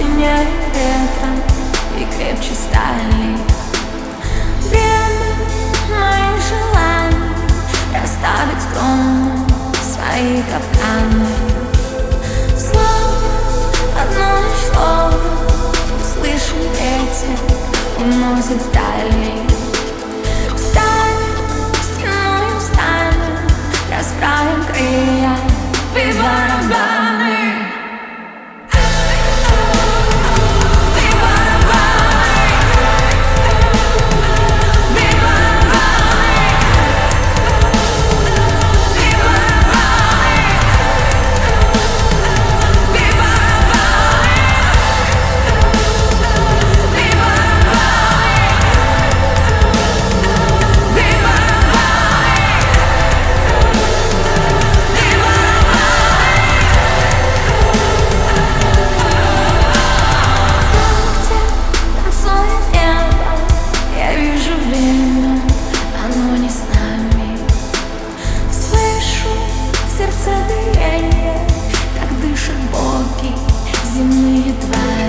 сильнее ветра и крепче стали. Время моих желаний расставить скромно свои капканы. Слово, одно лишь слово, услышим ветер, уносит вдали. Расправим крылья, бей барабаны. Бей барабаны. Бей барабаны. Бей барабаны. Бей барабаны. Бей барабаны. Бей сердцебиение, как дышат боги, земные твари.